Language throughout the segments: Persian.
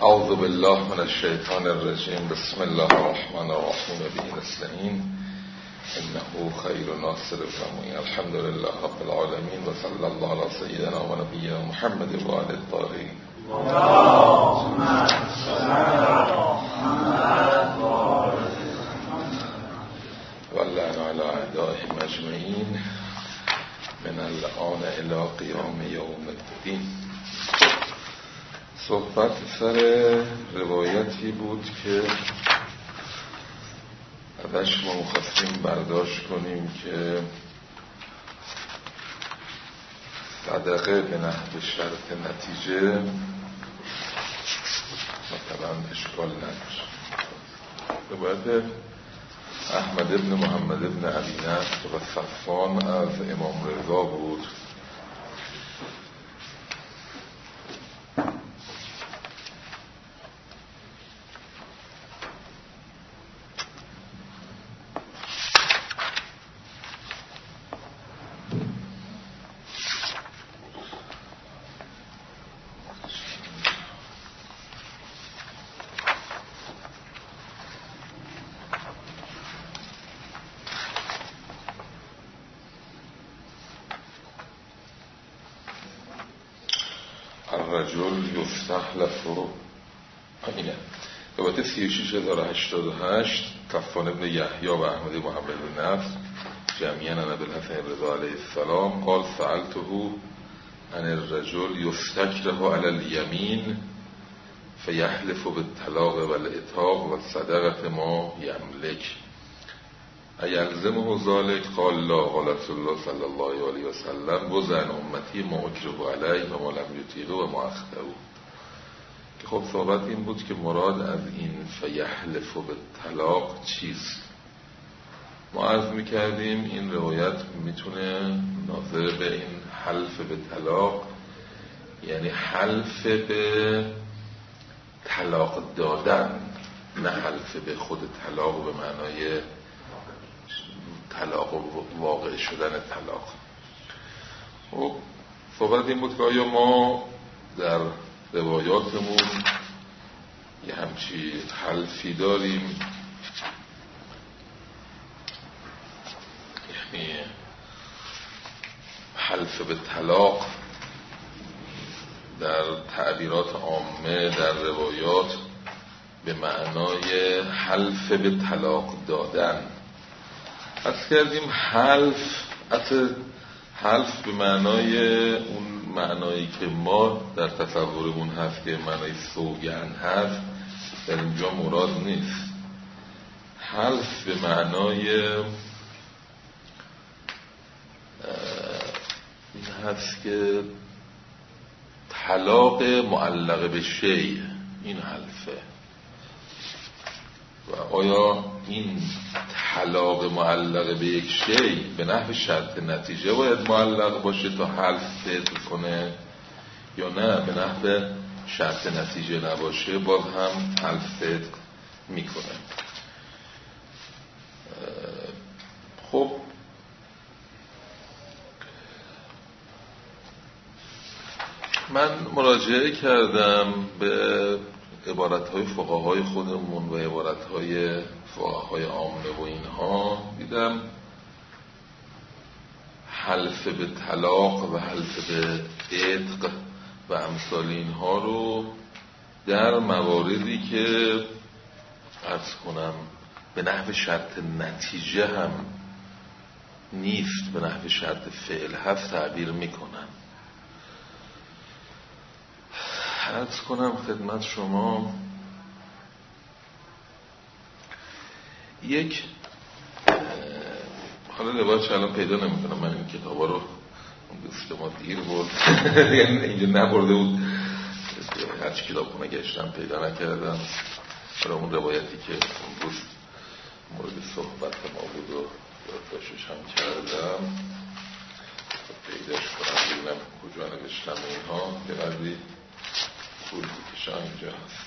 اعوذ بالله من الشیطان الرجیم. بسم الله الرحمن الرحیم. به نستعین انه خیر ناصر و معین. الحمد لله رب العالمین و صلی الله علی سیدنا و نبینا محمد و آله الطاهرین. اللهم صل علی محمد و لعن علی اعدائهم اجمعین من الآن الی قیام یوم الدین. صحبت سر روایتی بود که ازش ما مخواستیم برداشت کنیم که صدقه به نحو شرط نتیجه مثلا اشکال نداشت. روایت احمد ابن محمد ابن عبی نصر و صفوان از امام رضا بود. الرجل یستحلف اینه روایت 36088 صفوان ابن یحیی و احمد محمد بن نصر جمعیاً عن ابوالحسن رضا علیه السلام قال سألته عن الرجل یستکره علی الیمین فیحلف بالطلاق والعتاق والصدقة ما یملک ایلزمه ذلك قال لا. قال رسول الله صلی الله علیه و سلم وزن امتی ما اکره علیه و ما لم یطیقه و ما اخطئه. که خب صحبت این بود که مراد از این فیحلف بالطلاق چیست. ما عرض میکردیم این روایت میتونه ناظر به این حلف به طلاق، یعنی حلف به طلاق دادن، نه حلف به خود طلاق به معنای طلاق و واقع شدن طلاق. خب صحبت این بود که آیا ما در روایاتمون یه همچی حلفی داریم، یعنی حلف به طلاق در تعبیرات عامه در روایات به معنای حلف به طلاق دادن. از کردیم حلف به معنای اون معنایی که ما در تصورمون هست که معنای سوگند هست در اینجا مراد نیست. حلف به معنای این هست که طلاق معلق به شیء، این حلفه. و آیا این طلاق معلق به یک شیء به نحو شرط نتیجه باید معلق باشه تا حلف فعل کنه، یا نه به نحو شرط نتیجه نباشه باز هم حلف فعل میکنه؟ خب من مراجعه کردم به عبارتهای فقهای خودمون و عبارتهای فقهای عامه و اینها، دیدم حلف به طلاق و حلف به عتق و امثال اینها رو در مواردی که عرض کنم به نحو شرط نتیجه هم نیست، به نحو شرط فعل هست تعبیر میکنن. عرض کنم خدمت شما یک حالا روایتش الان پیدا نمیکنم، من این کتابا رو اون دوست ما دیر بود یعنی اینجا نبرده بود، هرچی کتابخونه گشتم پیدا نکردم. حالا اون روایتی که اون دوست مورد صحبت ما بود و یادداشتش هم کردم پیداش کنم ببینم کجا نوشتم اینها، یه قدری پول بکشم اینجا هست.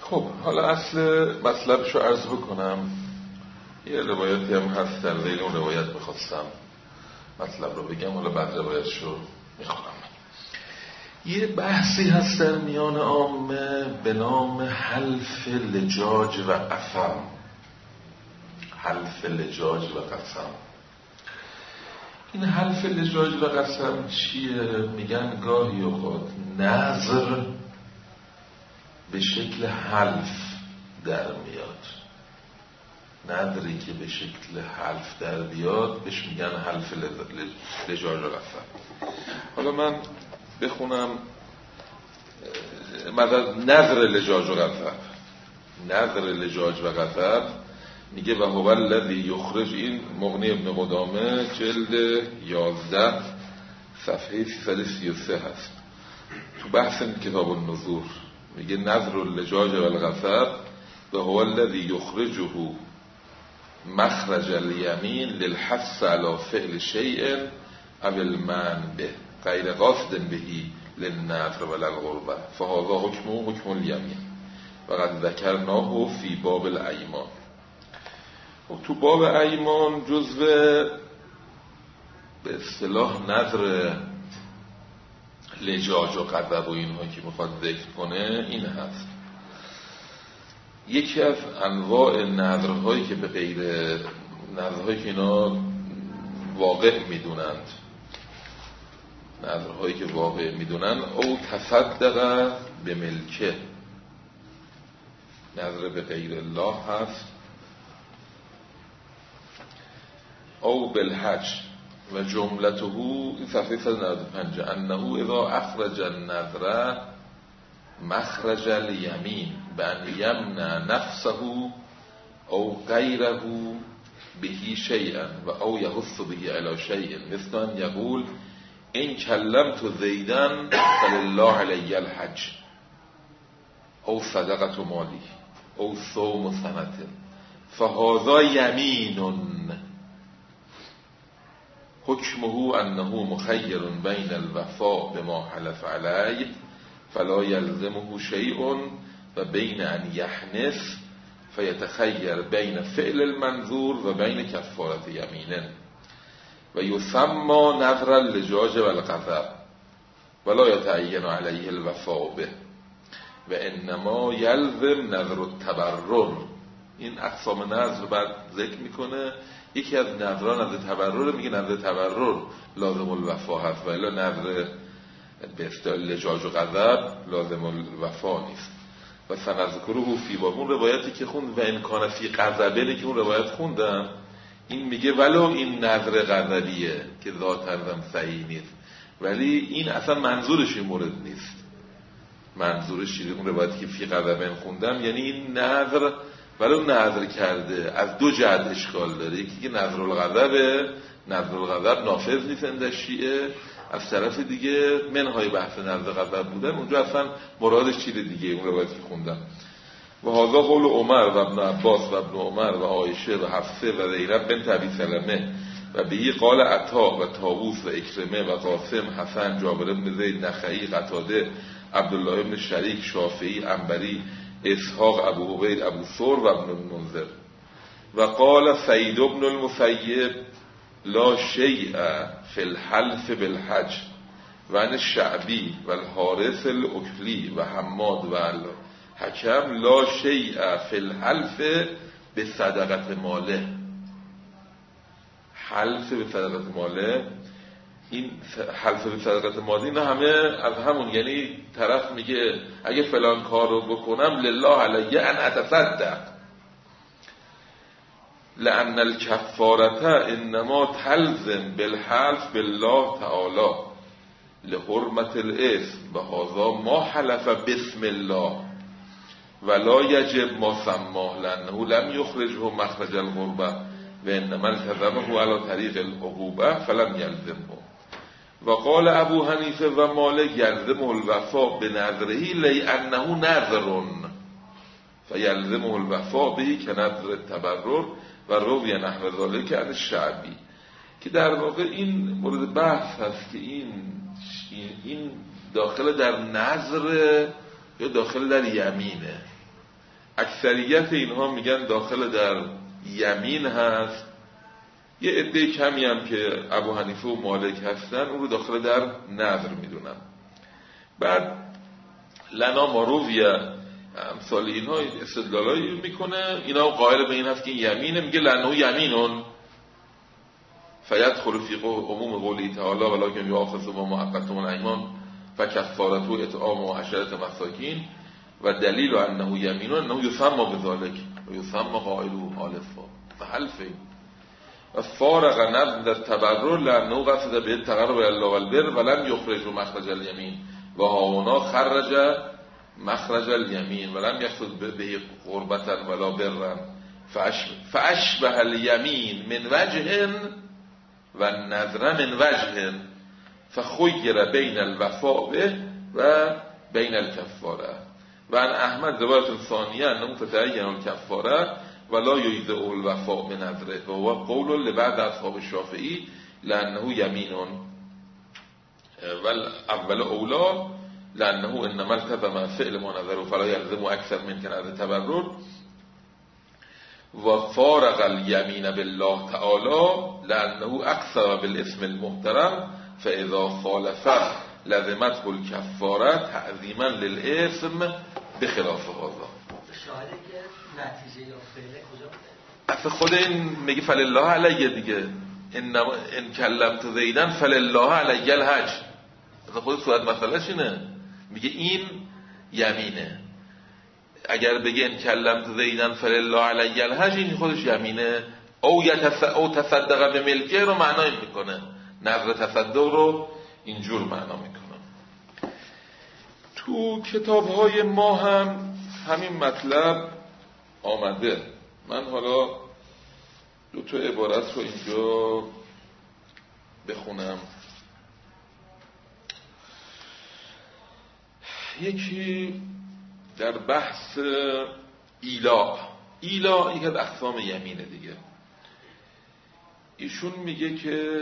خب حالا اصل مطلبش رو عرض بکنم. یه روایتی هم هست، در ذیل اون روایت میخواستم مطلب رو بگم، حالا بعد روایتش رو میخونم. یه بحثی هست در میان عامه به نام حلف لجاج و قسم. حلف لجاج و قسم. این حلف لجاج و قسم چیه؟ میگن گاهی اوقات نظر به شکل حلف در میاد. نظری که به شکل حلف در بیاد بهش میگن حلف لجاج و قسم. حالا من بخونم نظر لجاج و قسم. نظر لجاج و قسم میگه و هو الذی یخرج، این مغنی ابن قدامه جلد 11 صفحه 333 هست تو بحث کتاب النذور. میگه نظر اللجاج و القسم و هو الذی یخرجه مخرج الیمین للحث علی فعل شیء او المنع به غیر قاصد بهی للنذر و للقربه فهذا حکمه حکم الیمین و قد ذکرناه فی باب الایمان. تو باب ایمان جزو به اصطلاح نظر لجاج و قذب و اینها که میخواد ذکر کنه این هست. یکی از انواع نظرهایی که به غیر نظرهایی که اینا واقع میدونند، نظرهایی که واقع میدونن او تصدق به ملکه، نظر به غیر الله هست، او بالحج و جملته این صفحه 195 انه اذا اخرج النذر مخرج الیمین بان یمنع نفسه او غیره بهی شیئا و او یحث بهی علی شیء مثل ان یقول ان کلمت زیدا فلله علی الحج او صدقه مالی او صوم سنه فهذا یمین حکمه انه مخیر بین الوفاء بما حلف علیه فلا یلزمه شیء و بین ان یحنث فیتخیر بین فعل المنظور و بین کفارت یمینه و یسمى نظر اللجاج و القذب ولا یتعین علیه الوفاء به و انما یلزم نظر التبرر. این اقسام نظر بعد ذکر میکنه. یکی از نظران نظر تبرر، میگه نظر تبرر لازم الوفا هست و الا نظر به اصطلاح لجاج و غضب لازم الوفا نیست. و سنذکره فی باب، اون روایتی که خوند و ان کان فی غضبه که اون روایت خوندم، این میگه ولو این نظر غضبیه که ذاتاً صحیح نیست ولی این اصلا منظورش این مورد نیست. منظورش چیه؟ اون روایتی که فی غضبه خوندم یعنی این نظر ولو نظر کرده از دو جهت اشکال داره. یکی که نظر الغضب، نظر الغضب نافذ نیست عند شیعه، از طرف دیگه منهای بحث نظر غضب بودن اونجا اصلا مرادش چیز دیگه. اون روایتی که خوندم و هذا قول عمر و ابن عباس و ابن عمر و عایشه و حفصه و زینب بنت ابی سلمه و بهی قال عطا و طاووس و اکرمه و قاسم حسن جابر بن زید نخعی قتاده عبدالله بن شریک شافعی عنبری اسحاق ابو عبید ابو ثور و ابن المنذر و قال سعید بن المسیب لا شیء فی الحلف بالحج و عن الشعبی و الحارث الاکلی و حماد و الحکم لا شیء فی الحلف بصدقه ماله. حلف به صدقه ماله، این حلف به صدقه ماله اینا همه از همون، یعنی طرف میگه اگه فلان کار رو بکنم لله علیه ان اتصدق لان الکفارته انما تلزم بالحلف بالله تعالی لحرمت الاسم و هذا ما حلف بسم الله ولا یجب ما سماه لانه لم یخرجه مخرج القربه و انما التزمه علی طریق العقوبه فلم یلزمه. و قال ابو حنیفه و مالک یلزمه الوفاء بنظره لانه نظر فیلزمه الوفاء به که نظر تبرر و روی نحو ذالک عن الشعبی، که در واقع این مورد بحث هست که این داخل در نظر یا داخل در یمینه. اکثریت اینها میگن داخل در یمین هست. یه عده کمی هم که ابو حنیفه و مالک هستن اون رو داخل در نذر میدونن. بعد لنا مارویه امثال اینها استدلالایی میکنه، اینا قائل به این هست که این یمینه، میگه لانه یمینون فیدخل فی عموم قوله تعالی ولکن یؤاخذکم بما عقدتم الایمان فکفارته اطعام 10 مساکین و دلیل انه یمینون انه یسمى بذلک و یسمى قائله حالفا فحلفه و فارق نبض در تبرر لانه قصد به تقرب الله والبر ولم یخرج مخرج الیمین و هاونا خرج مخرج الیمین ولم یقصد به قربتا ولا برا فاشبه الیمین من وجه و نذر من وجه فخیر بین الوفاء به و بین الکفاره و ان احمد روایت ثانیه انه تتعین الکفاره ولا یجزئ الوفاء بنذره و هو قول لبعض اصحاب الشافعی لانه یمین والاول اولا لانه انما التزم فعل ما نذره فلا یلزم اکثر من که نذر تبرر و فارق الیمین بالله تعالی لانه اکثر بالاسم المحترم فاذا خالف لزمته الکفاره تعظیما للاسم بخلاف هذا. شاهده که نتیجه یا فعل کجا بوده؟ اصلا خود این میگه فلله علیه دیگه، ان کلمت زیدن فلله علیه الحج. اصلا خود صورت مسئله اینه، میگه این یمینه. اگر بگه ان کلمت زیدن فلله علیه الحج این خودش یمینه. او تصدق به ملکه رو معنای میکنه، نظر تصدق رو اینجور معنا میکنه. تو کتاب‌های ما هم همین مطلب آمده. من حالا 2 عبارت رو اینجا بخونم. یکی در بحث ایلا یکی از اقسام یمینه دیگه. ایشون میگه که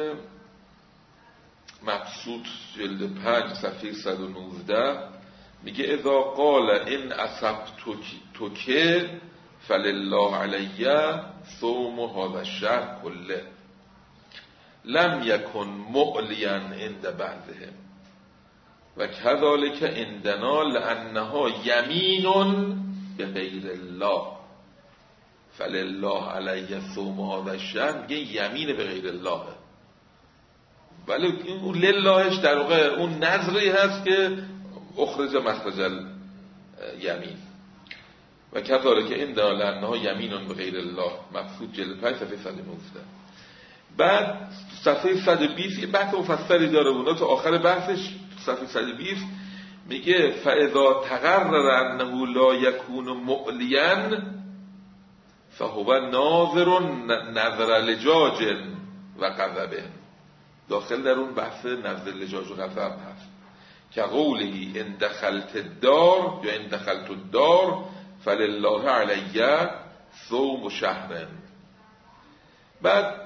مبسوط جلد 5 صفحه 119 میگه اذا قال ان اصبتک فلله علیه صوم هذا الشهر كله لم یکن معلیا عند بعضهم و كذلك عندنا لانها یمین بغیر الله فلله علیه صوم هذا الشهر میگه یمین بغیر الله، ولی اون للهش در واقع اون نظری هست که اخرج مخرج الیمین و كذلك عندنا لانها یمین بغیر الله مبسوط جلد 5 صفحه 119. بعد صفحه 120 یه بحث مفصلی داره اونا تو آخر بحثش صفحه 120 میگه فاذا تقرر انه لا یکون معلیا فهو ناظر نظر لجاج و غضبه. داخل در اون بحث نظر لجاج و غضب هست که قولی ان دخلت الدار یا ان دخلت الدار فلله علیه صوم شهر. بعد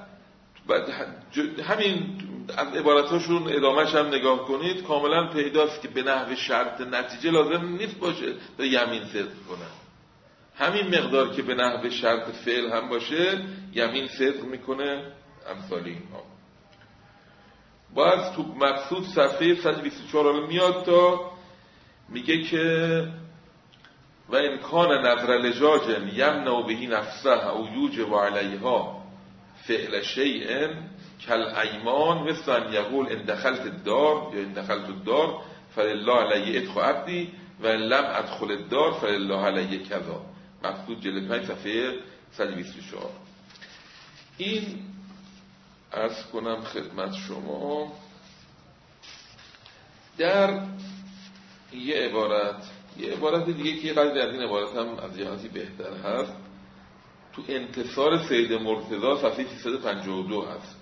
همین از عبارتاشون ادامهش هم نگاه کنید کاملا پیداست که به نحو شرط نتیجه لازم نیست باشه به یمین صدق کنه. همین مقدار که به نحو شرط فعل هم باشه یمین صدق میکنه امثال اینها. باز تو مقصود صفحه 124 میاد تا میگه که و امکان نظر لجاج یمنع به نفسه او یوجب علیها فعل شیء کل ایمان مثل ان یقول ان دخلت الدار یا ان دخلت الدار فلله علیه ادخل عبدی و ان لم ادخل الدار فلله علیه کذا. مقصود جلد 5 صفحه 124. این عرض کنم خدمت شما در یه عبارت دیگه که قدری از این عبارت هم از جهاتی بهتر هست تو انتصار سید مرتضی صفحه 352 هست.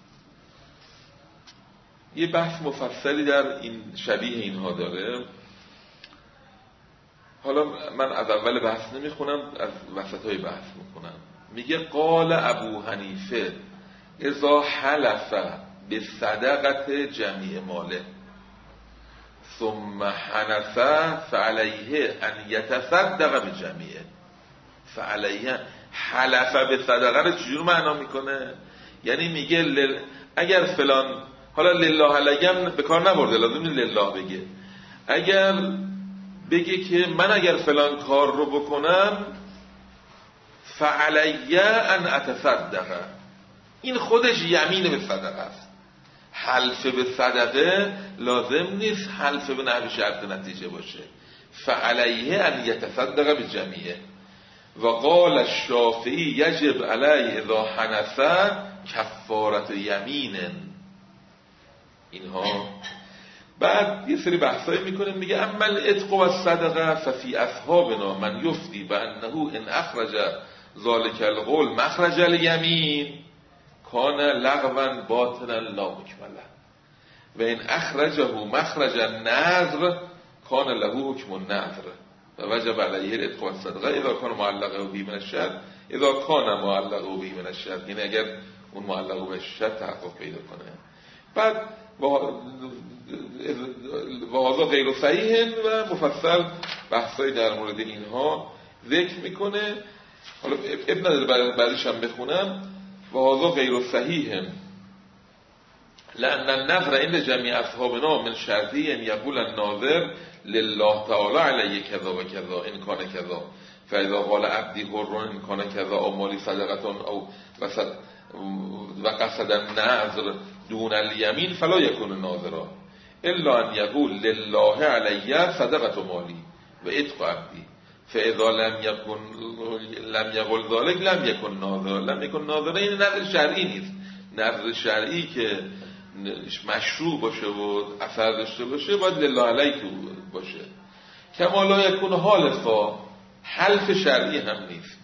یه بحث مفصلی در این شبیه اینها داره. حالا من از اول بحث نمیخونم، از وسطای بحث میخونم. میگه قال ابو حنیفه اذا حلف به صدقت جمیع ماله ثم حنث فعلیه ان یتصدق به جمیعه. فعلیه حلف به صدقه رو چجور معنا میکنه؟ یعنی میگه اگر فلان، حالا لله علیه هم به کار نبرده، لازم لله بگه. اگر بگه که من اگر فلان کار رو بکنم فعلیه ان اتصدقه، این خودش یمین به صدقه است. حلف به صدقه لازم نیست حلف به نحو شرط نتیجه باشه. فعلیه ان یتصدق به جمیعه. و قال الشافعی یجب علی اذا حنث کفارت یمین. اینها بعد یه سری بحثایی میکنه، میگه اما العتق و الصدقه ففی اصحابنا من یفتی بانه ان اخرج ذلک القول مخرج الیمین کان لغوا باطلا لا مکملا و ان اخرجه مخرج النذر کان له حکم النذر و وجب علیه العتق و الصدقه اذا کان معلقه به من الشرط اذا کان معلقه به من الشرط، یعنی اگر اون معلقه به شرط تحقق پیدا کنه. بعد و هذا غیر صحیح و مفصل بحثای در مورد اینها ذکر میکنه. حالا ابن نداره بعدش هم بخونم. و هذا غیر صحیح لأن النذر عند جميع اصحابنا من شرطی ان یقول الناظر لله تعالی علی کذا و کذا ان کان کذا فاذا قال عبدی حر ان کان کذا او مالی صدقه او و قصد النذر دون الیمین فلا یکون ناظرا الا ان یقول لله علی صدقه مالی و عتق عبدی فاذا لم یقل ذلك لم یکن ناظرا. لم یکن ناظرا این نظر شرعی نیست. نظر شرعی که مشروع باشه و اثر داشته باشه باید لله علیه باشه. کما لا یکون حالفا، حلف شرعی هم نیست.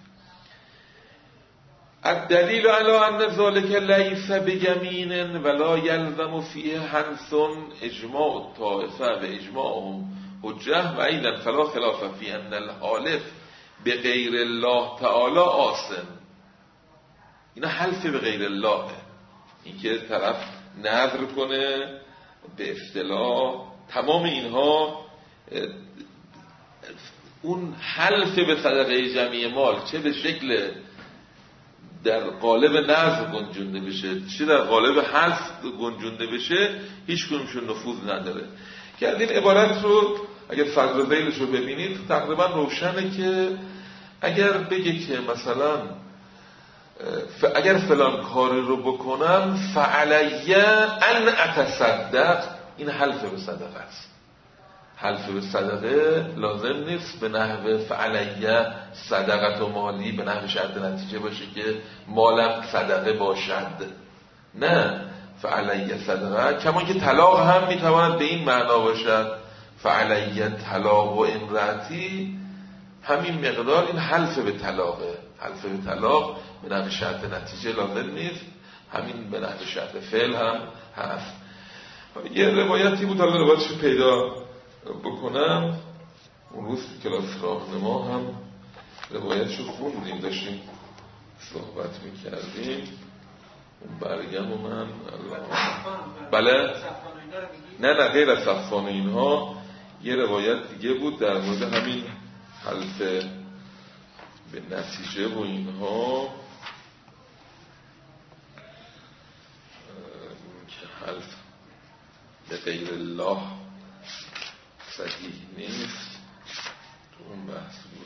الدلیل علی ان ذلك لیس بجمین ولا یلزم فیه حنث اجماع الطائفه و اجماعهم حجه و ایضا فلا خلاف فی ان الحالف به غیر الله تعالی آثم. اینا حلف به غیر الله، این که طرف نذر کنه به اصطلاح، تمام اینها اون حلف به صدقه جمعی مال چه به شکل در قالب نذر گنجونده بشه چه در قالب حلف گنجونده بشه هیچ کدومشون نفوذ نداره. که از این عبارت رو اگر فضل ذیلش رو ببینید تقریبا روشنه که اگر بگه که مثلا اگر فلان کاری رو بکنم فعلیه ان اتصدق، این حلف به صدقه است. حلف به صدقه لازم نیست به نحو فعلیه صدقت و مالی به نحو شرط نتیجه باشه که مالم صدقه باشد. نه، فعلیه صدقه. کما که طلاق هم میتواند به این معنا باشد فعلیه طلاق و امراتی، همین مقدار این حلف به طلاقه. حلف به طلاق به نحو شرط نتیجه لازم نیست، همین به نحو شرط فعل هم هست. یه روایتی بود، حالا روایتش رو پیدا بکنم. اون روز کلاس راهنما هم روایتش رو خوندیم، داشتیم صحبت میکردیم. اون برگم و من بله نه غیر از صفان اینها یه روایت دیگه بود در مورد همین حلف به نتیجه و اینها که حلف به غیر الله صحیح نیست. تو اون بحث بود.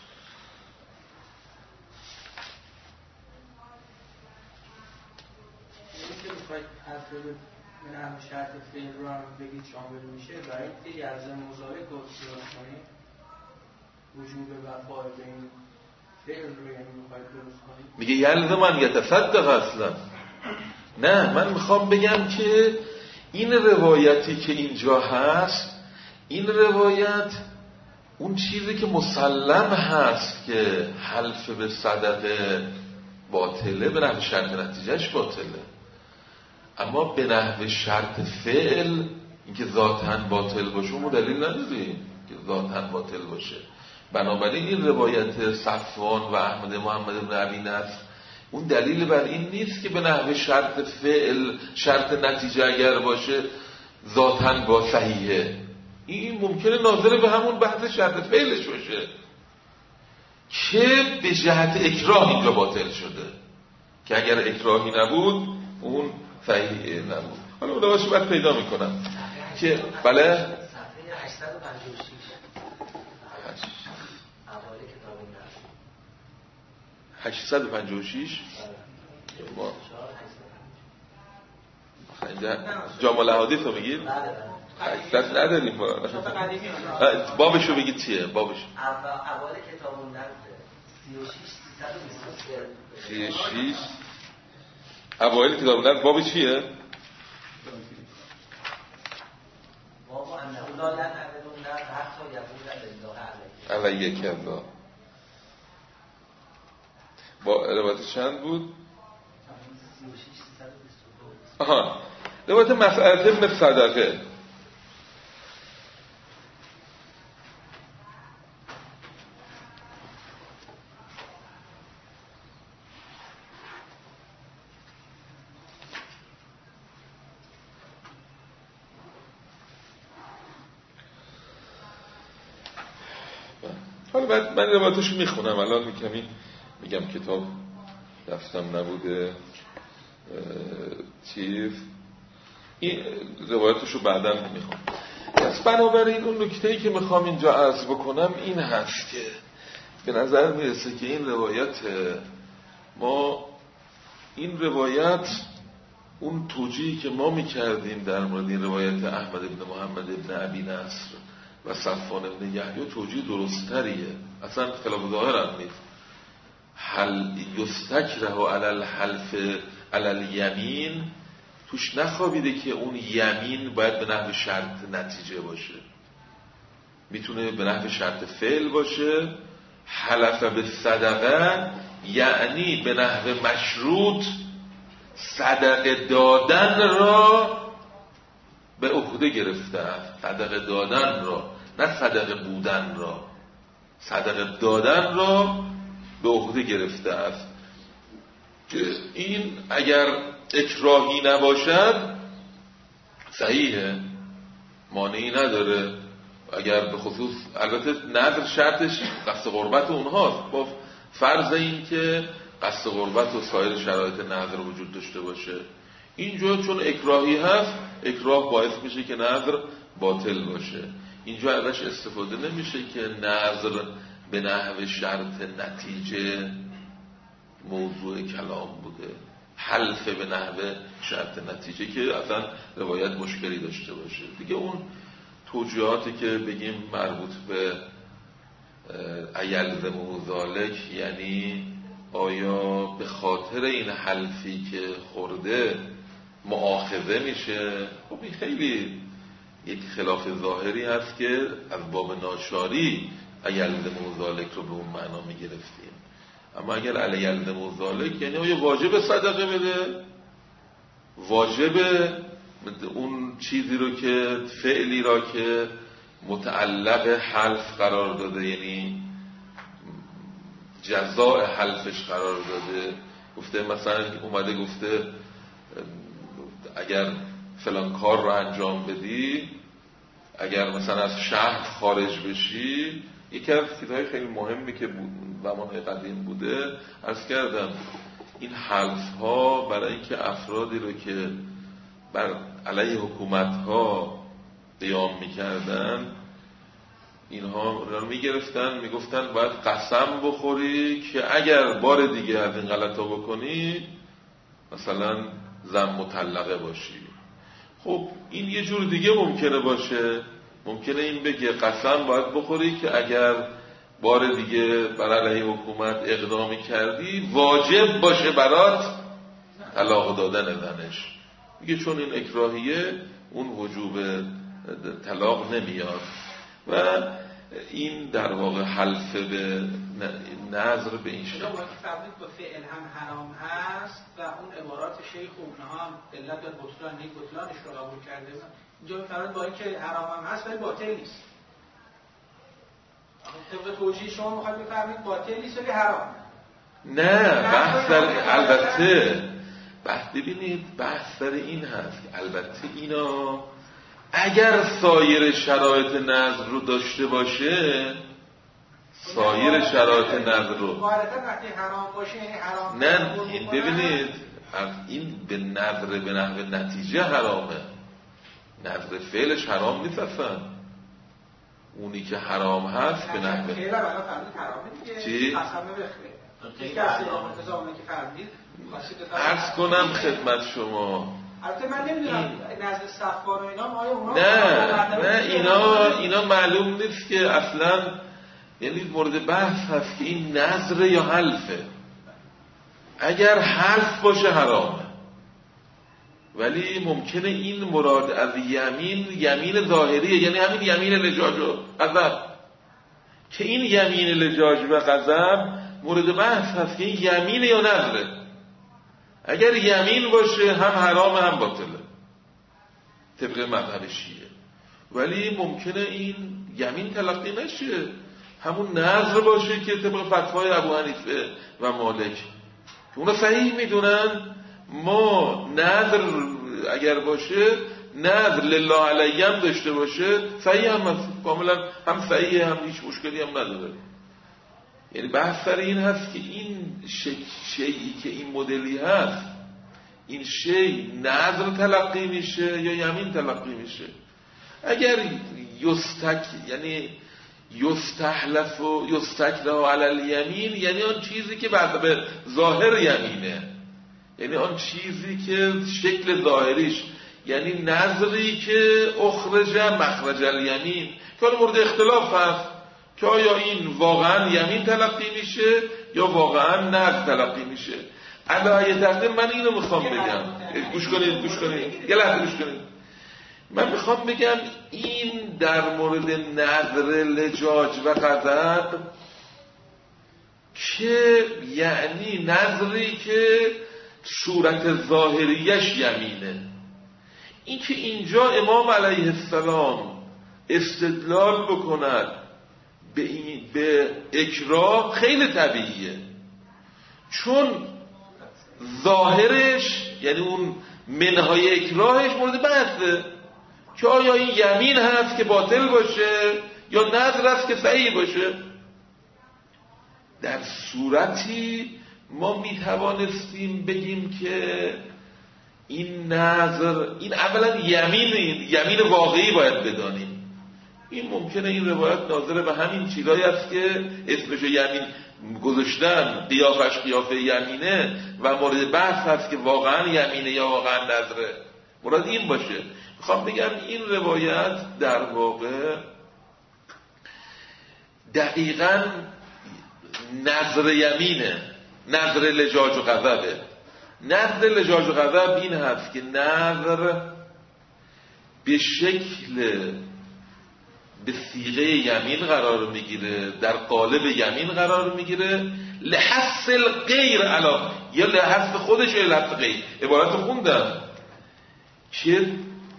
حرف به نحو شرط فعل رو هم بگید شامل میشه برای اینکه یلزم مضارع گفتار کنید وجوب وفا به این فعل رو یعنی میخواید درست کنید. میگه یلزم ان یتصدق اصلا. نه، من میخوام بگم که این روایتی که اینجا هست، این روایت اون چیزی که مسلم هست که حلف به صدقه باطله به نحو شرط نتیجهش باطله، اما به نحو شرط فعل اینکه ذاتاً باطل باشه اون دلیل نداریم که ذاتاً باطل باشه. بنابراین این روایت صفوان و احمد محمد بن علی نصر اون دلیل بر این نیست که به نحو شرط فعل شرط نتیجه اگر باشه ذاتاً با صحیحه. این ممکنه ناظر به همون بحث شرط فعلش باشه. که به جهت اکراه اینجا باطل شده، که اگر اکراهی نبود اون صحیح نبود. حالا اون رواشو باید پیدا میکنم که بله صفحه 856 اوایل کتاب النصر 856 جامع الحدیث رو میگید؟ 800 نداریم بابشو بگید چیه؟ بابش اوایل کتاب النصر 36 اوایل کتاب النصر باب چیه؟ باب انه لا يعتقد الناس حتى يقول لله علیه کذا. با روایت چند بود؟ آها، روایت مسئله ابن صدقه. حالا من روایتشو میخونم الان، کمی میگم کتاب دستم نبوده چیز، این روایتشو بعداً میخونم. پس بنابراین اون نکته‌ای که میخوام اینجا عرض بکنم این هست که به نظر میرسه که این روایت ما، این روایت اون توجیهی که ما میکردیم در مورد این روایت احمد ابن محمد ابن ابی نصر و صفوان ابن یحیی توجیه درستریه، اصلا خلاف ظاهر هم نیست. هل یستکره علی الحلف علی الیمین، توش نخوابیده که اون یمین باید به نحو شرط نتیجه باشه، میتونه به نحو شرط فعل باشه. حلف به صدقه یعنی به نحو مشروط صدقه دادن را به عهده گرفته است، صدقه دادن را، نه صدقه بودن را، صدقه دادن را به عهده گرفته است. که این اگر اکراهی نباشد صحیحه، مانعی نداره. اگر به خصوص البته نظر شرطش قصد قربت اونهاست، با فرض این که قصد قربت و سایر شرایط نظر وجود داشته باشه. اینجا چون اکراهی هست، اکراه باعث میشه که نظر باطل باشه. اینجا ازش استفاده نمیشه که نظر به نحو شرط نتیجه موضوع کلام بوده، حلف به نحو شرط نتیجه که اصلا روایت مشکلی داشته باشه دیگه. اون توجیهاتی که بگیم مربوط به ایلزم ذالک، یعنی آیا به خاطر این حلفی که خورده مؤاخذه میشه، خب این خیلی یک خلاف ظاهری هست که از باب ناشاری ایلزم ذالک رو به اون معنا میگرفتیم. اما اگر ایلزم ذالک یعنی آیا واجب صدقه بده، واجب اون چیزی رو که فعلی را که متعلق حلف قرار داده، یعنی جزاء حلفش قرار داده، گفته مثلا اومده گفته اگر فلان کار رو انجام بدی، اگر مثلا از شهر خارج بشی، یکی از چیزهای خیلی مهمی که زمانهای قدیم بوده، عرض کردم این حلف ها برای اینکه افرادی رو که بر علیه حکومت ها قیام میکردن، اینها رو میگرفتن میگفتن باید قسم بخوری که اگر بار دیگه از این غلطا بکنی مثلا زن مطلقه باشی. خب این یه جور دیگه ممکنه باشه، ممکنه این بگه قسم باید بخوری که اگر بار دیگه بر علیه حکومت اقدامی کردی واجب باشه برات طلاق دادن زنش. میگه چون این اکراهیه اون وجوب طلاق نمیاد و این در واقع حلف به نظر به این شکل. وقتی فرمود با فعل هم حرام هست و اون عبارات شیخ و اونها هم علت و بطلان یک بطلانش رو قبول کرده، اینجا فرمود با اینکه حرام هم هست ولی باطل نیست. طبق توجیه شما میخواد بفرمایید باطل نیست ولی حرام. نه بحث البته ببینید بحث سر این هست، البته اینا اگر سایر شرایط نظر رو داشته باشه سایر شرایط نظر رو غالبا وقتی حرام باشه یعنی حرام نه این ببینید این به نظر به نحو نتیجه حرامه، نظر فعلش حرام نیست اصلا. اونی که حرام هست به نحو فعل الان فرض حرامه دیگه چی؟ قسم بخوره که اصلا اون که فرضید عرض کنم خدمت شما البته من نمیدونم نزد صفوان و اینا ما اونا نه اینا معلوم نیست که اصلا، یعنی مورد بحث هست که این نظر یا حلفه. اگر حلف باشه حرامه، ولی ممکنه این مراد از یمین ظاهریه، یعنی همین یمین لجاج و غضب، که این یمین لجاج و غضب مورد بحث هست که این یمین یا نظره. اگر یمین باشه هم حرام هم باطله طبق مذهب شیعه، ولی ممکنه این یمین تلقی نشه، همون نظر باشه که طبق فتوای ابو حنیفه و مالک که اونا صحیح میدونن. ما نظر اگر باشه، نظر لله علیم داشته باشه صحیح هم کاملا هم صحیحه، هم هیچ مشکلی هم نداره. یعنی بحث سر این هست که این شیئی که این مدلی هست، این شیء نظر تلقی میشه یا یمین تلقی میشه. اگر یعنی یستحلف و یستکره علی الیمین، یعنی آن چیزی که بعد به ظاهر یمینه، یعنی آن چیزی که شکل ظاهریش، یعنی نظری که اخرج مخرج الیمین، که مورد اختلاف هست که آیا این واقعا یمین تلقی میشه یا واقعا نظر تلقی میشه. علاوه تقدیر من اینو میخوام بگم، گوش کنید یه لحظه گوش کنید. من میخوام بگم این در مورد نظر لجاج و غضب که یعنی نظری که صورت ظاهریش یمینه، این که اینجا امام علیه السلام استدلال بکند به اکراه خیلی طبیعیه، چون ظاهرش یعنی اون منهای اکراهش مورد بحثه که آیا این یمین هست که باطل باشه یا نظر هست که صحیح باشه. در صورتی ما میتوانستیم بگیم که این نظر، این اولا یمین واقعی باید بدانیم. این ممکنه این روایت ناظر به همین چیزایی است که اسمش یمین گذاشتن، قیافش قیافه یمینه و مورد بحث هست که واقعا یمینه یا واقعا نظره. مراد این باشه. میخوام بگم این روایت در واقع دقیقاً نظر یمینه، نظر لجاج و غضبه. نظر لجاج و غضب این هست که نظر به شکل به صیغه یمین قرار میگیره، در قالب یمین قرار میگیره، لحظ غیر علا، یا لحظ خودش یا لحظ غیر. عبارت خوندم که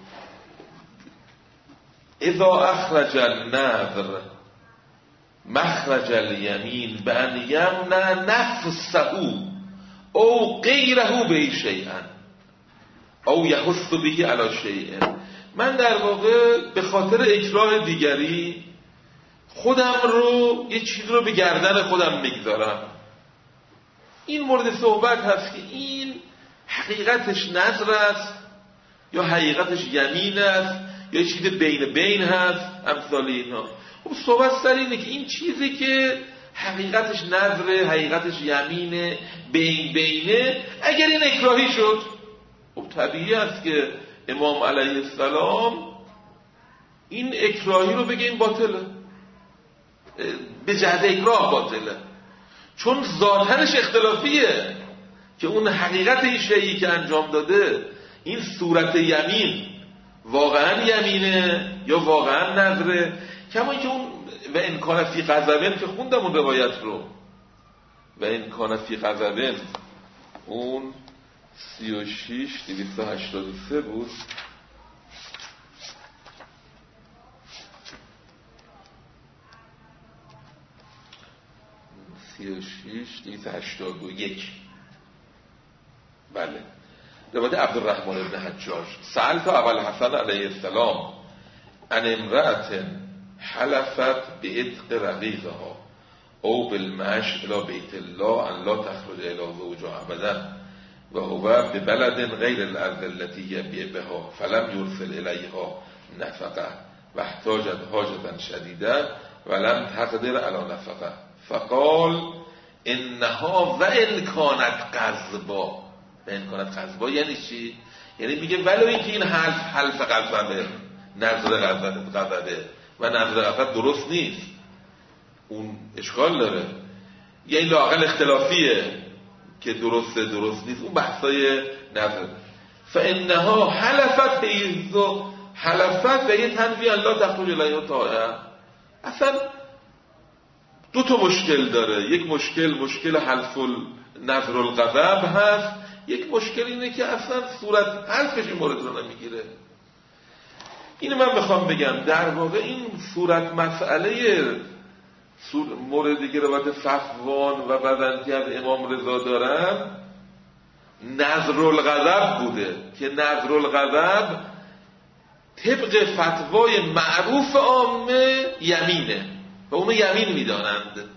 اذا اخرج النظر مخرج الیمین بان یمنع نفسه او غیره به شیئا او یحث به علی شیء. من در واقع به خاطر اکراه دیگری خودم رو یه چیز رو به گردن خودم میگذارم. این مورد صحبت هست که این حقیقتش نظر است یا حقیقتش یمین است یا یه چیز بین هست، امثال اینا. خب صحبت سر اینه که این چیزی که حقیقتش نظر، حقیقتش یمینه، بینه، اگر این اکراهی شد، خب طبیعی است که امام علیه السلام این اکراهی رو بگه این باطله، به جهت اکراه باطله، چون ظاهرش اختلافیه که اون حقیقت این شیئی که انجام داده، این صورت یمین واقعا یمینه یا واقعا نظره. کما که اون و ان کان فی غضبن که خوندم اون روایت رو، و ان کان فی غضبن اون 36-283 بود. بله، روایت عبدالرحمن ابن حجاج سألت ابا الحسن علیه السلام عن امرأة حلفت به عتق رقیقها او بالمعش الى بیت الله ان لا تخرج الى زوجها ابدا و هو ببلد غیر الارض التي یبیع بها فلم یرسل الیها نفقه و احتاجت حاجتا شدیده ولم تقدر علی نفقه فقال انها و ان کانت قضبا. و ان کانت قضبا یعنی چی؟ یعنی میگه ولو اینکه این حلف قضبه، نظر قضبه و نظر قضبه درست نیست، اون اشکال داره، یعنی لااقل اختلافیه که درست نیست، اون بحثای نظر. فانها حلفت ایزو حلفت و یه تنبیه الله تخرج الیها طاعه. اصلا دو تا مشکل داره، یک مشکل حلف نظر الغضب هست، یک مشکل اینه که اصلا صورت حلفش این مورد رو نمیگیره. اینو من میخوام بگم در واقع این صورت مسئله موردی که روایت صفوان و بدنتی از امام رضا دارن نظر الغضب بوده که نظر الغضب طبق فتوای معروف عامه یمینه و اونو یمین میدانند،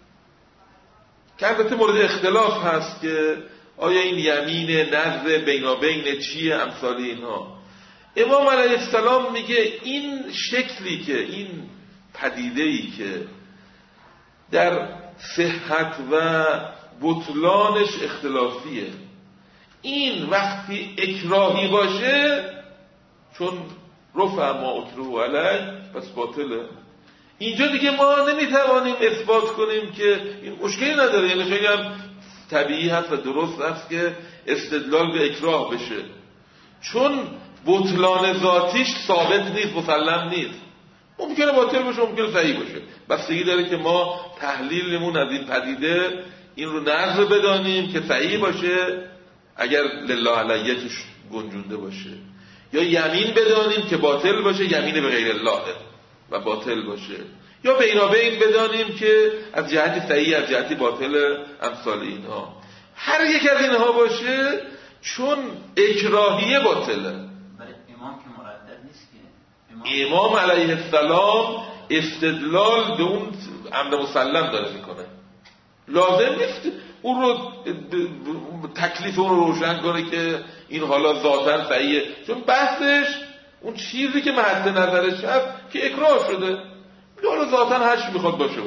که البته مورد اختلاف هست که آیا این یمین نظر بینابین چیه امثال اینها. امام علیه السلام میگه این شکلی که این پدیده‌ای که در صحت و بطلانش اختلافیه، این وقتی اکراهی باشه چون رفع ما اکره علیه پس باطله. اینجا دیگه ما نمیتوانیم اثبات کنیم که این مشکلی نداره، یعنی خیلی هم طبیعی هست و درست هست که استدلال به اکراه بشه، چون بطلان ذاتیش ثابت نیست، مسلم نیست، ممکنه باطل باشه ممکنه صحیح باشه، بستگی داره که ما تحلیلمون از این پدیده این رو نظر بدانیم که صحیح باشه اگر لله علیه توش گنجونده باشه، یا یمین بدانیم که باطل باشه یمین به غیر الله و باطل باشه، یا بینابین بدانیم که از جهتی صحیح از جهتی باطل امثال اینها. هر یک از اینها باشه چون اکراهیه باطله. امام که مردد نیست که امام علیه السلام استدلال به اون امر مسلم داره میکنه، لازم نیست اون رو تکلیف اون رو روشن کنه که این حالا ذاتاً صحیحه، چون بحثش اون چیزی که مد نظرش هست که اکراه شده، حالا ذاتاً هر چی میخواد باشه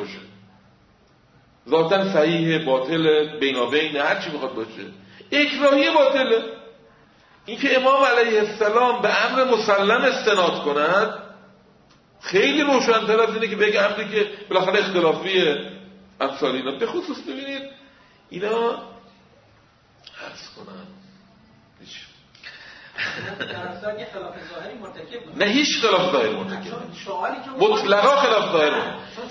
ذاتاً صحیحه باطله بینابین هر چی میخواد باشه، اکراهی باطله. این که امام علیه السلام به امر مسلم استناد کند خیلی روشن‌تر از اینه که بگه امری که بالاخره اختلافیه امثال اینا. به خصوص ببینید اینا عرض کنم نه هیچ خلاف ظاهری مرتکب مطلقا خلاف ظاهری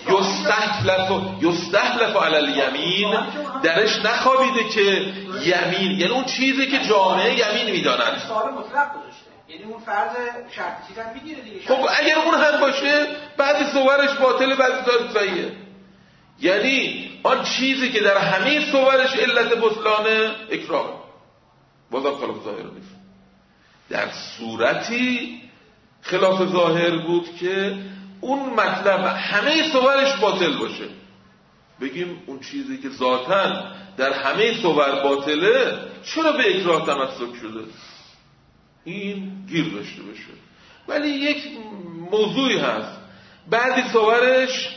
یستحلف علی الیمین درش نخوابیده که یمین یعنی اون چیزی که جامعه یمین میدانند سوال مطلق گذاشته، یعنی اون فرض شرطی چیزا میگیره دیگه. خب اگر اون هم باشه بعضی صورش باطله بعضی صورش صحیحه، یعنی آن چیزی که در همه صورش علت بطلان اکراه بازم خلاف ظاهر نیست، در صورتی خلاف ظاهر بود که اون مطلب همه صورش باطل باشه، بگیم اون چیزی که ذاتاً در همه صور باطله چرا به اکراه تمسک شده، این گیر داشته باشه. ولی یک موضوعی هست بعضی صورش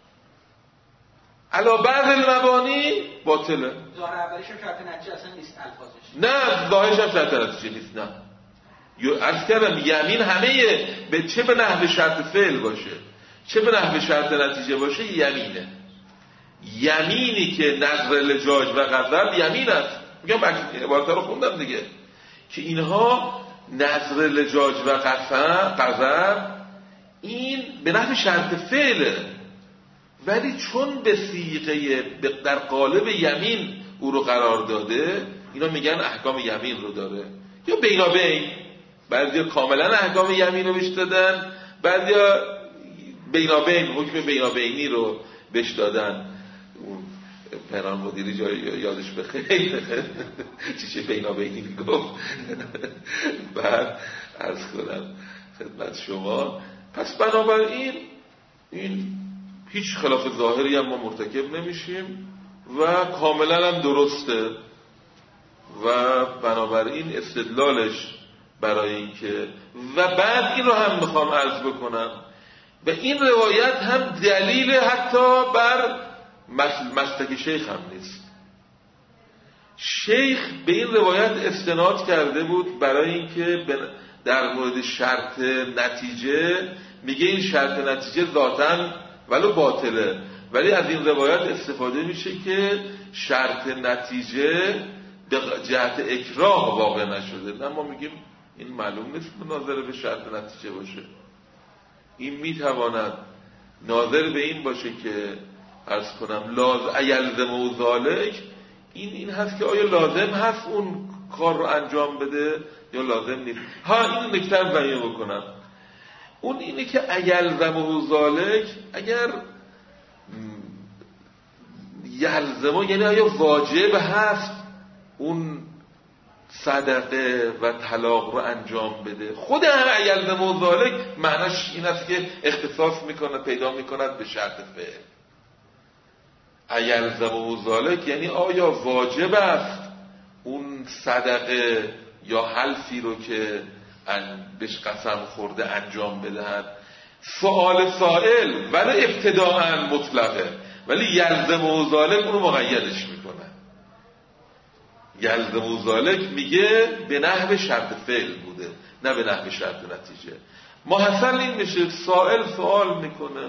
علا بعض المبانی باطله، ظاهر اولیش هم شرط نتیجه اصلا نیست الفاظش، نه ظاهرش هم شرط نتیجه نیست، نه از کردم یمین همه به چه به نحو شرط فعل باشه چه به نحو شرط نتیجه باشه یمینه، یمینی که نظر لجاج و غضب یمین است. میگم عبارت رو خوندم دیگه که اینها نظر لجاج و غضب این به نحو شرط فعله، ولی چون به صیغه در قالب یمین او رو قرار داده اینا میگن احکام یمین رو داره، یا بینابین، بعضیا کاملا احکام یمین رو بهش دادن، بعضیا بینابین حکم بینابینی رو بهش دادن. اون پنهان مدیری جای یادش بخیر چیشه بینابینی میگفت بعد عرض کنم خدمت شما، پس بنابراین این هیچ خلاف ظاهری هم ما مرتکب نمیشیم و کاملا هم درسته و بنابراین استدلالش برای این که و بعد این رو هم میخوام عرض بکنم و این روایت هم دلیل حتی بر مسلک شیخ هم نیست. شیخ به این روایت استناد کرده بود برای اینکه در مورد شرط نتیجه میگه این شرط نتیجه ذاتاً ولو باطله، ولی از این روایت استفاده میشه که شرط نتیجه به جهت اکراه واقع نشده. نه ما میگیم این معلوم نیست ناظر به شرط نتیجه باشه، این میتواند ناظر به این باشه که عرض کنم یلزم و ذالک این هست که آیا لازم هست اون کار رو انجام بده یا لازم نیست. این نکته رو بیان بکنم، اون اینه که یلزم و ذالک اگر یلزم یعنی آیا واجب هست اون صدقه و طلاق رو انجام بده. خود یلزم و ذالک معناش این است که اختصاص میکنه پیدا میکند به شرط فعل. یلزم و ذالک یعنی آیا واجب است اون صدقه یا حلفی رو که بهش قسم خورده انجام بدهد. سؤال سائل ولی ابتداء مطلقه، ولی یلزم و ذالک اون رو مقیدش میکنه. یلزم و ذالک میگه به نحو شرط فعل بوده نه به نحو شرط نتیجه. محصل این میشه سائل سوال میکنه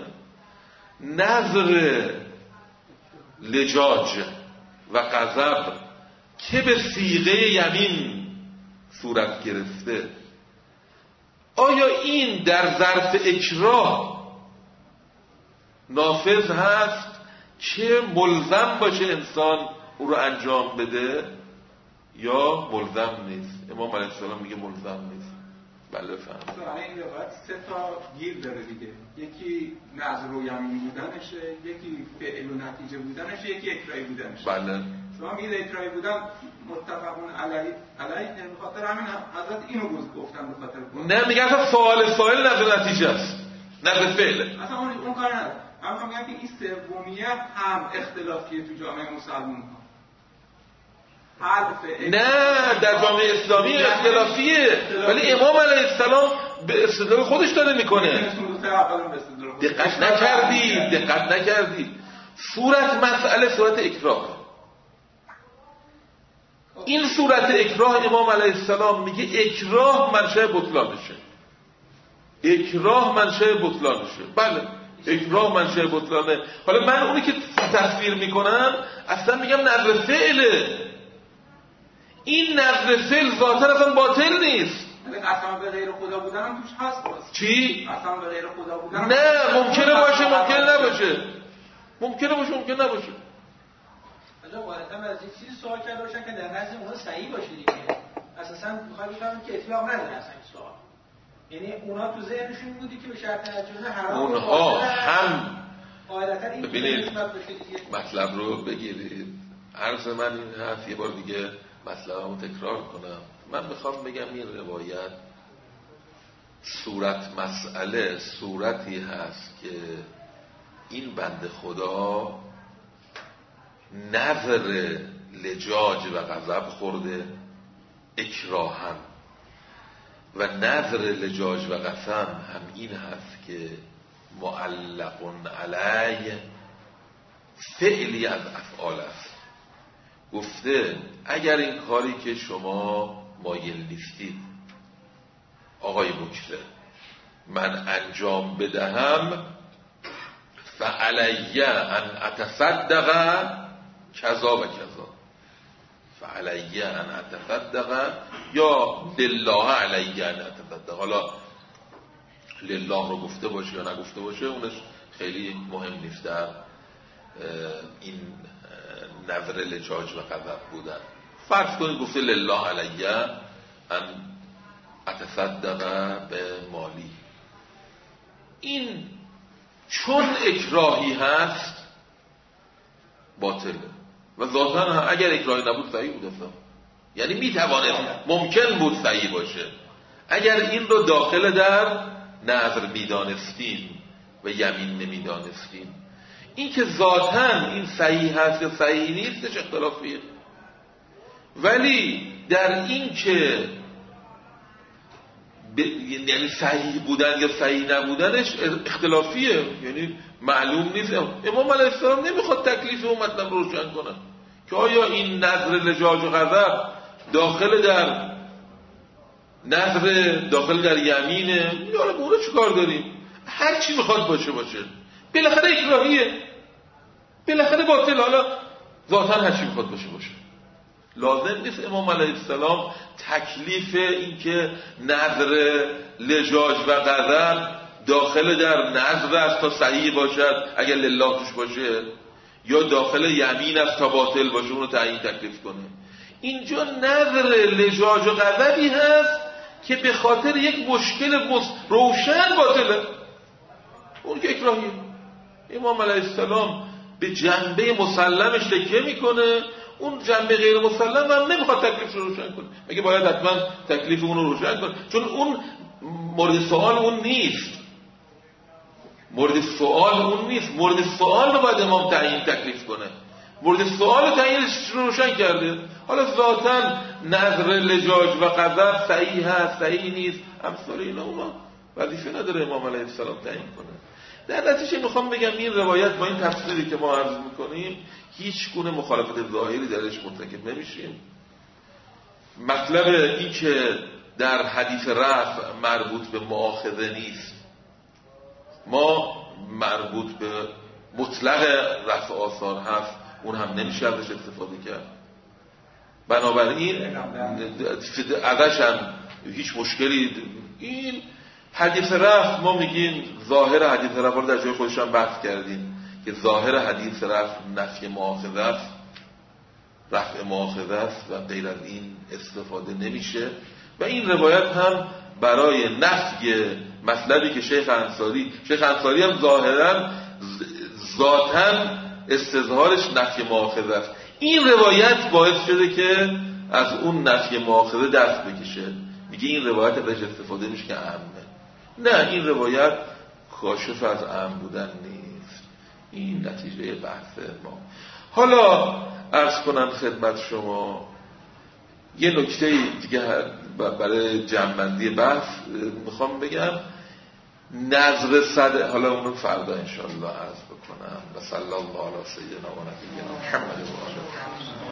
نظر لجاج و غضب که به صیغه یمین صورت گرفته، آیا این در ظرف اکراه نافذ هست که ملزم باشه انسان او رو انجام بده یا ملزم نیست؟ امام علیه السلام میگه ملزم نیست. بله فهم. این روایت سه تا گیر داره دیگه، یکی نظر و یمین بودنشه، یکی فعل و نتیجه بودنشه، یکی اکراهی بودنشه. بله شما میگید اکراهی بودن متفقون علیه به خاطر همین حضرت اینو گفتن به خاطر نه میگن اصلا سوال نظر نتیجه است، نظر فعله. اصلا اون کار نداره. اما میگن که این سومیه هم اختلافیه تو جامعه مسلمان. نه در جامعه اسلامی اختلافیه، ولی امام علیه السلام به استدلال خودش داره میکنه. دقت نکردی صورت مسئله صورت اکراه. این صورت اکراه امام علیه السلام میگه اکراه منشأ بطلانشه. بله اکراه منشأ بطلانه. حالا من اونی که تصویر میکنم اصلا میگم نظر فعله. این نظر فعل ذاتاً اصلا باطل نیست. قسم به غیر خدا بودن هم توش هست باز. چی؟ قسم به غیر خدا بودن نه ممکنه باشه ممکنه نباشه. حالا والدم از این چیزی سوال کرده باشن که در نظر اونها صحیح باشه دیگه. اساساً میخوام بگم که اطلاق نداره اصلا این سوال. یعنی اونا تو ذهنشون بودی که به شرط نجوزه حرام اونها هم قاعدتاً این ببینید مطلب رو بگیرید. عرض من این هست یه بار دیگه مطلبمو تکرار کنم. من میخوام بگم این روایت صورت مسئله صورتی هست که این بنده خدا نظر لجاج و غضب خورده اکراهم و نظر لجاج و قسم هم این هست که معلق علی فعلی از افعال است. گفته اگر این کاری که شما مایل نیستید آقای مکره من انجام بدهم فعلی ان اتصدق کذا و کذا، فعلی ان اتصدق یا لله علی ان اتصدق. حالا لله رو گفته باشه یا نگفته باشه اونش خیلی مهم نیست در این نظر لجاج و غضب بودن. فرض کنید گفته لله علی ان اتصدق به مالی. این چون اکراهی هست باطله و ظاهرا اگر اکراهی نبود صحیح بود اصلا. یعنی میتواند ممکن بود صحیح باشه اگر این رو داخل در نظر میدانستیم و یمین نمیدانستیم. این که ذاتاً این صحیح هست یا صحیح نیستش اختلافیه، ولی در این که یعنی صحیح بودن یا صحیح نبودنش اختلافیه، یعنی معلوم نیست. امام علیه السلام نمیخواد تکلیف اون مطلب رو روشن کنه که آیا این نظر لجاج و غضب داخل در یمینه یا اونو چیکار داریم؟ هر چی میخواد باشه بالاخره اکراهیه، بالاخره باطل. حالا ذاتاً هر چی میخواد باشه لازم نیست امام علیه السلام تکلیف این که نظر لجاج و غضب داخل در نظر است تا صحیح باشد اگر لله توش باشه، یا داخل یمین است تا باطل باشه اونو تعیین تکلیف کنه. اینجا نظر لجاج و غضبی هست که به خاطر یک مشکل روشن باطله، اون که اکراهیه. امام علیه السلام به جنبه مسلمش تکیه میکنه، اون جنبه غیر مسلم هم نمیخواد تکلیفش رو روشن کنه. مگه باید حتما تکلیف اون رو روشن کنه؟ چون اون مورد سوال اون نیست. مورد سوال رو باید امام تعیین تکلیف کنه. مورد سوال رو تعیینش رو روشن کرده. حالا ذاتاً نظر لجاج و غضب صحیح هست صحیح نیست امثال اینا، اونا وظیفه نداره امام علیه السلام تعیین کنه. در نتیجه میخوام بگم این روایت با این تفسیری که ما عرض میکنیم هیچ گونه مخالفت ظاهری درش مرتکب نمیشیم. مطلب این که در حدیث رفع مربوط به مؤاخذه نیست، ما مربوط به مطلق رفع آثار هست، اون هم نمیشه ازش استفاده کرد. بنابراین ازش هم هیچ مشکلی. این حدیث رفع ما میگیم ظاهر حدیث رفع رو در جای خودش هم بحث کردیم که ظاهر حدیث رفع نفی مؤاخذه است، رفع مؤاخذه است و غیر از این استفاده نمیشه. و این روایت هم برای نفی مطلبی که شیخ انصاری هم ظاهرا ذاتاً استظهارش نفی مؤاخذه است. این روایت باعث شده که از اون نفی مؤاخذه دست بکشه، میگه این روایت ازش استفاده میشه که عامه. نه، این روایت کاشف از عام بودن نیست. این نتیجه بحث ما. حالا عرض کنم خدمت شما یه نکته دیگه برای جمع‌بندی بحث میخوام بگم. نظر صد، حالا اونو فردا انشاءالله عرض بکنم. و صلی الله علی سیدنا و نبینا محمد و آله.